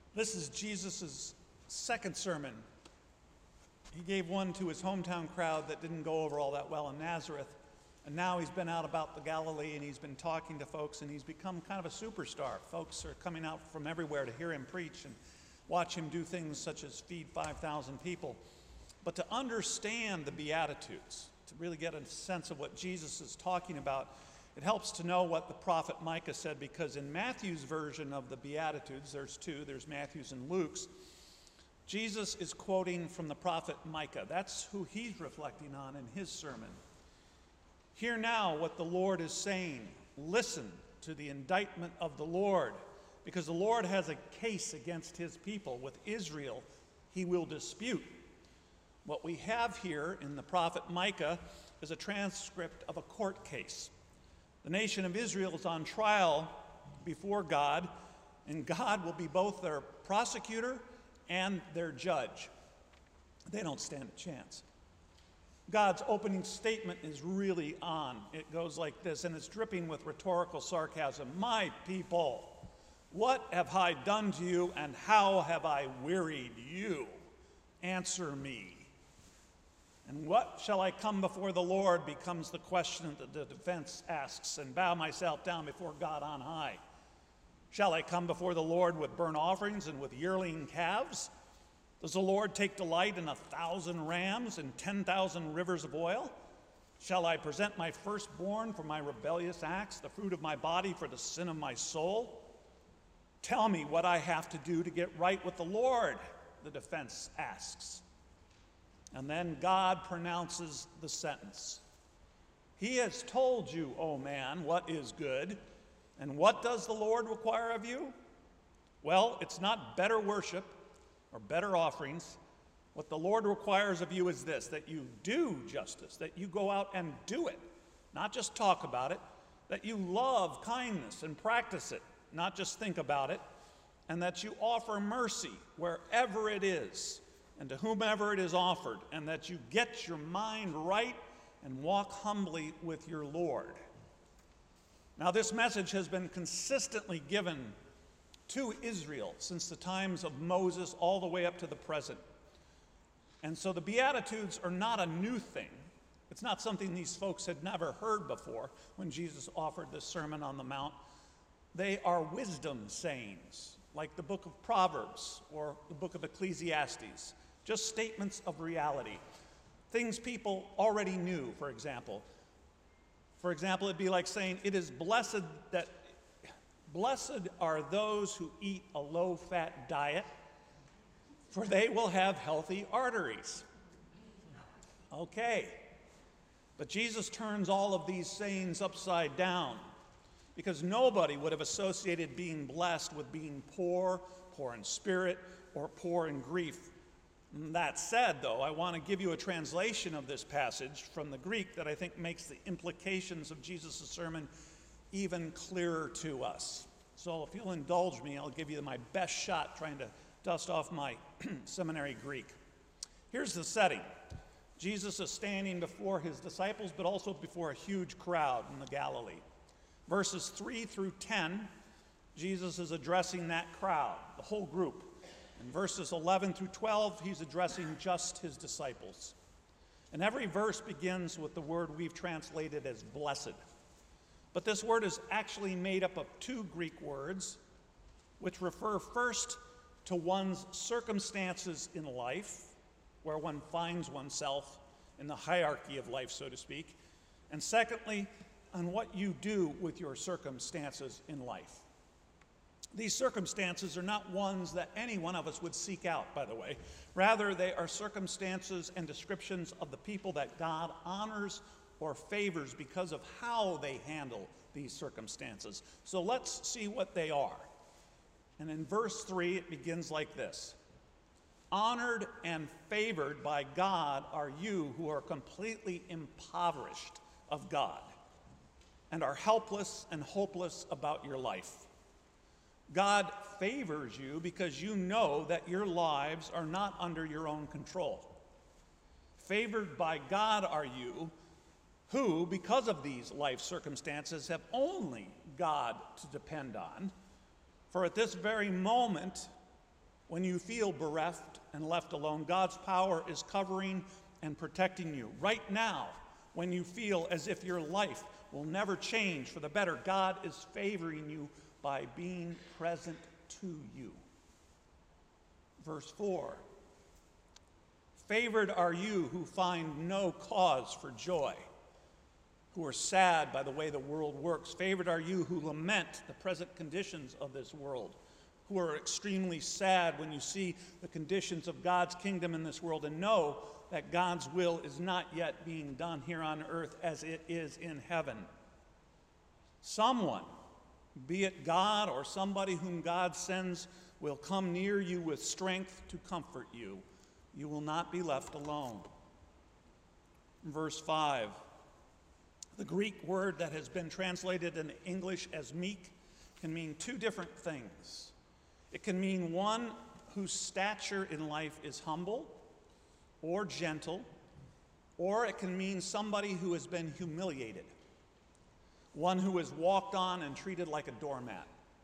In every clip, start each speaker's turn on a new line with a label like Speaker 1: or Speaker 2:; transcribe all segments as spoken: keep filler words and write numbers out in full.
Speaker 1: This is Jesus' second sermon. He gave one to his hometown crowd that didn't go over all that well in Nazareth. And now he's been out about the Galilee and he's been talking to folks and he's become kind of a superstar. Folks are coming out from everywhere to hear him preach and watch him do things such as feed five thousand people. But to understand the Beatitudes, to really get a sense of what Jesus is talking about, it helps to know what the prophet Micah said, because in Matthew's version of the Beatitudes, there's two, there's Matthew's and Luke's, Jesus is quoting from the prophet Micah. That's who he's reflecting on in his sermon. Hear now what the Lord is saying. Listen to the indictment of the Lord, because the Lord has a case against his people. With Israel, he will dispute. What we have here in the prophet Micah is a transcript of a court case. The nation of Israel is on trial before God, and God will be both their prosecutor and their judge. They don't stand a chance. God's opening statement is really on. It goes like this, and it's dripping with rhetorical sarcasm. My people, what have I done to you, and how have I wearied you? Answer me. And what shall I come before the Lord becomes the question that the defense asks, and bow myself down before God on high. Shall I come before the Lord with burnt offerings and with yearling calves? Does the Lord take delight in a thousand rams and ten thousand rivers of oil? Shall I present my firstborn for my rebellious acts, the fruit of my body for the sin of my soul? Tell me what I have to do to get right with the Lord, the defense asks. And then God pronounces the sentence. He has told you, O man, what is good. And what does the Lord require of you? Well, it's not better worship or better offerings. What the Lord requires of you is this, that you do justice, that you go out and do it, not just talk about it, that you love kindness and practice it, not just think about it, and that you offer mercy wherever it is, and to whomever it is offered, and that you get your mind right and walk humbly with your Lord. Now, this message has been consistently given to Israel since the times of Moses all the way up to the present. And so the Beatitudes are not a new thing. It's not something these folks had never heard before when Jesus offered this Sermon on the Mount. They are wisdom sayings, like the book of Proverbs or the book of Ecclesiastes. Just statements of reality. Things people already knew, for example. For example, it'd be like saying, it is blessed that, blessed are those who eat a low-fat diet, for they will have healthy arteries. Okay. But Jesus turns all of these sayings upside down, because nobody would have associated being blessed with being poor, poor in spirit, or poor in grief. That said, though, I want to give you a translation of this passage from the Greek that I think makes the implications of Jesus' sermon even clearer to us. So if you'll indulge me, I'll give you my best shot trying to dust off my seminary Greek. Here's the setting. Jesus is standing before his disciples, but also before a huge crowd in the Galilee. Verses three through ten, Jesus is addressing that crowd, the whole group. In verses eleven through twelve, he's addressing just his disciples. And every verse begins with the word we've translated as blessed. But this word is actually made up of two Greek words, which refer first to one's circumstances in life, where one finds oneself in the hierarchy of life, so to speak, and secondly, on what you do with your circumstances in life. These circumstances are not ones that any one of us would seek out, by the way. Rather, they are circumstances and descriptions of the people that God honors or favors because of how they handle these circumstances. So let's see what they are. And in verse three, it begins like this. Honored and favored by God are you who are completely impoverished of God and are helpless and hopeless about your life. God favors you because you know that your lives are not under your own control. Favored by God are you who, because of these life circumstances, have only God to depend on. For at this very moment, When you feel bereft and left alone, God's power is covering and protecting you. Right now, when you feel as if your life will never change for the better, God is favoring you by being present to you. Verse four, favored are you who find no cause for joy, who are sad by the way the world works. Favored are you who lament the present conditions of this world, who are extremely sad when you see the conditions of God's kingdom in this world and know that God's will is not yet being done here on earth as it is in heaven. Someone, be it God or somebody whom God sends, will come near you with strength to comfort you. You will not be left alone. Verse five, the Greek word that has been translated in English as meek can mean two different things. It can mean one whose stature in life is humble or gentle, or it can mean somebody who has been humiliated, one who is walked on and treated like a doormat.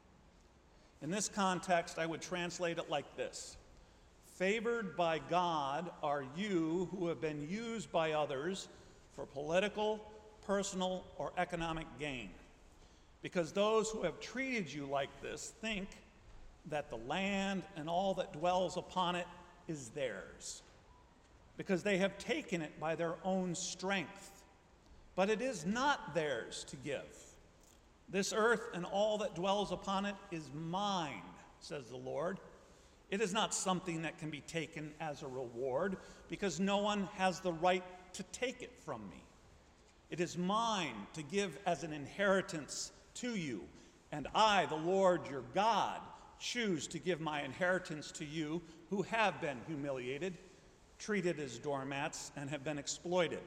Speaker 1: In this context, I would translate it like this: favored by God are you who have been used by others for political, personal, or economic gain, because those who have treated you like this think that the land and all that dwells upon it is theirs, because they have taken it by their own strength. But it is not theirs to give. This earth and all that dwells upon it is mine, says the Lord. It is not something that can be taken as a reward, because no one has the right to take it from me. It is mine to give as an inheritance to you, and I, the Lord your God, choose to give my inheritance to you who have been humiliated, treated as doormats, and have been exploited.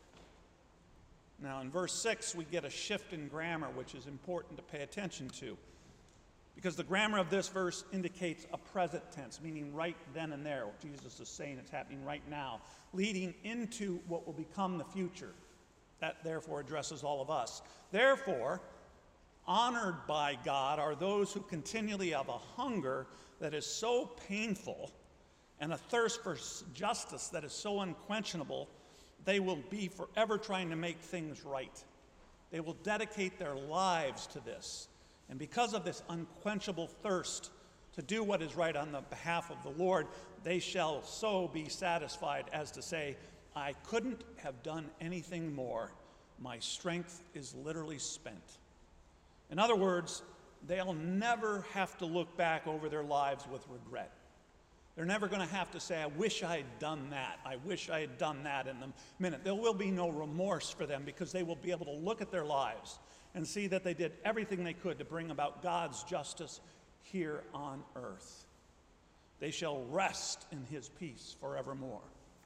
Speaker 1: Now, in verse six, we get a shift in grammar, which is important to pay attention to, because the grammar of this verse indicates a present tense, meaning right then and there. What Jesus is saying, it's happening right now, leading into what will become the future. That, therefore, addresses all of us. Therefore, honored by God are those who continually have a hunger that is so painful and a thirst for justice that is so unquenchable, they will be forever trying to make things right. They will dedicate their lives to this. And because of this unquenchable thirst to do what is right on the behalf of the Lord, they shall so be satisfied as to say, I couldn't have done anything more. My strength is literally spent. In other words, they'll never have to look back over their lives with regret. They're never going to have to say, I wish I had done that. I wish I had done that in the minute. There will be no remorse for them, because they will be able to look at their lives and see that they did everything they could to bring about God's justice here on earth. They shall rest in his peace forevermore.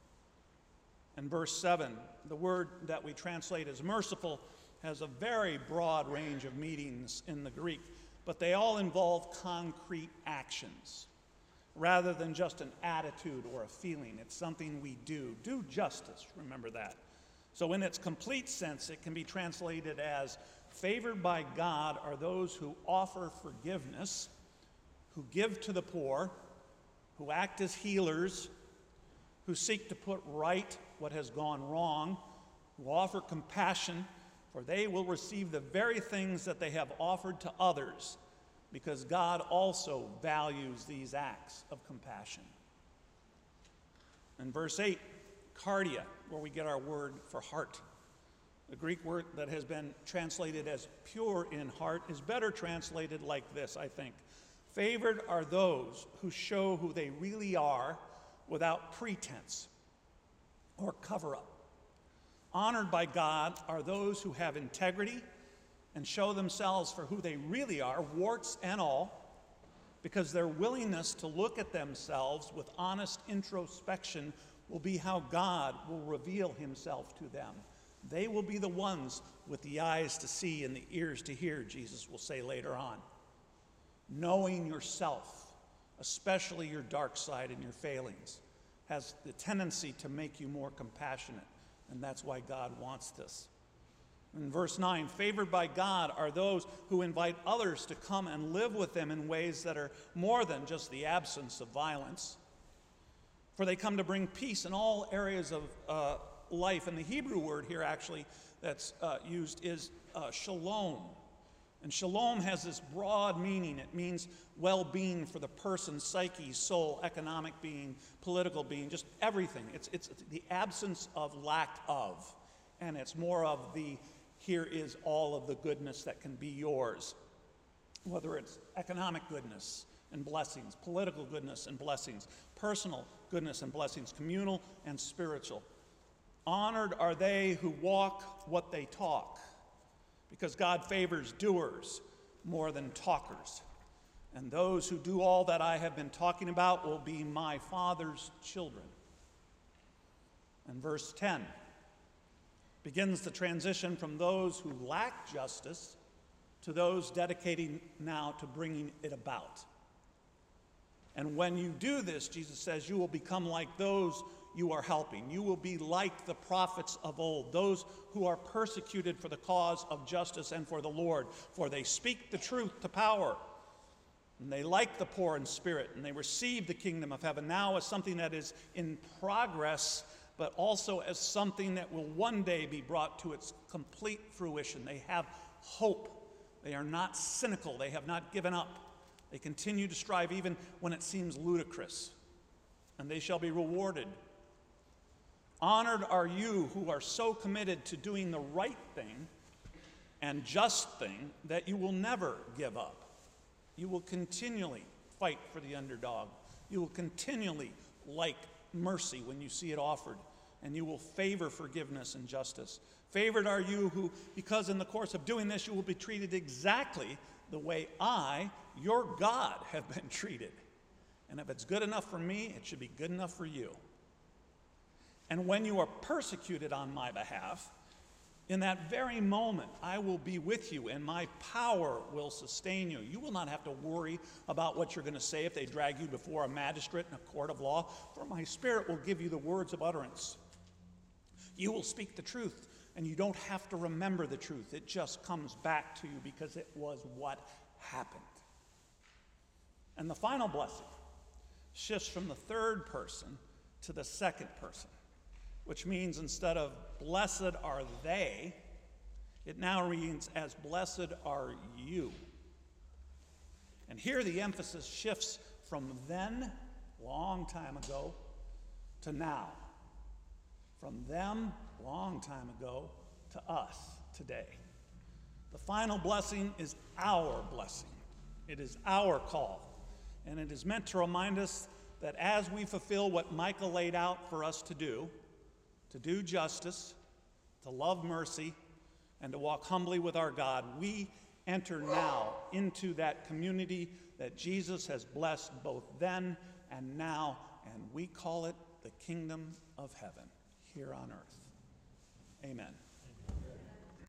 Speaker 1: In verse seven, the word that we translate as merciful has a very broad range of meanings in the Greek, but they all involve concrete actions rather than just an attitude or a feeling. It's something we do. Do justice, remember that. So in its complete sense, it can be translated as favored by God are those who offer forgiveness, who give to the poor, who act as healers, who seek to put right what has gone wrong, who offer compassion, for they will receive the very things that they have offered to others, because God also values these acts of compassion. In verse eight, cardia, where we get our word for heart. The Greek word that has been translated as pure in heart is better translated like this, I think. Favored are those who show who they really are without pretense or cover-up. Honored by God are those who have integrity and show themselves for who they really are, warts and all, because their willingness to look at themselves with honest introspection will be how God will reveal himself to them. They will be the ones with the eyes to see and the ears to hear, Jesus will say later on. Knowing yourself, especially your dark side and your failings, has the tendency to make you more compassionate, and that's why God wants this. In verse nine, favored by God are those who invite others to come and live with them in ways that are more than just the absence of violence. For they come to bring peace in all areas of uh, life. And the Hebrew word here actually that's uh, used is uh, shalom. And shalom has this broad meaning. It means well-being for the person, psyche, soul, economic being, political being, just everything. It's, it's the absence of lack of. And it's more of the, here is all of the goodness that can be yours. Whether it's economic goodness and blessings, political goodness and blessings, personal goodness and blessings, communal and spiritual. Honored are they who walk what they talk, because God favors doers more than talkers. And those who do all that I have been talking about will be my Father's children. And verse ten begins the transition from those who lack justice to those dedicating now to bringing it about. And when you do this, Jesus says, you will become like those you are helping. You will be like the prophets of old, those who are persecuted for the cause of justice and for the Lord, for they speak the truth to power. And they like the poor in spirit, and they receive the kingdom of heaven now as something that is in progress, but also as something that will one day be brought to its complete fruition. They have hope. They are not cynical. They have not given up. They continue to strive even when it seems ludicrous, and they shall be rewarded. Honored are you who are so committed to doing the right thing and just thing that you will never give up. You will continually fight for the underdog. You will continually like mercy when you see it offered, and you will favor forgiveness and justice. Favored are you who, because in the course of doing this, you will be treated exactly the way I, your God, have been treated. And if it's good enough for me, it should be good enough for you. And when you are persecuted on my behalf, in that very moment, I will be with you, and my power will sustain you. You will not have to worry about what you're going to say if they drag you before a magistrate in a court of law, for my Spirit will give you the words of utterance. You will speak the truth, and you don't have to remember the truth. It just comes back to you because it was what happened. And the final blessing shifts from the third person to the second person, which means instead of blessed are they, it now reads as blessed are you. And here the emphasis shifts from then, long time ago, to now. From them, long time ago, to us today. The final blessing is our blessing. It is our call. And it is meant to remind us that as we fulfill what Micah laid out for us to do, to do justice, to love mercy, and to walk humbly with our God, we enter now into that community that Jesus has blessed both then and now, and we call it the kingdom of heaven here on earth. Amen.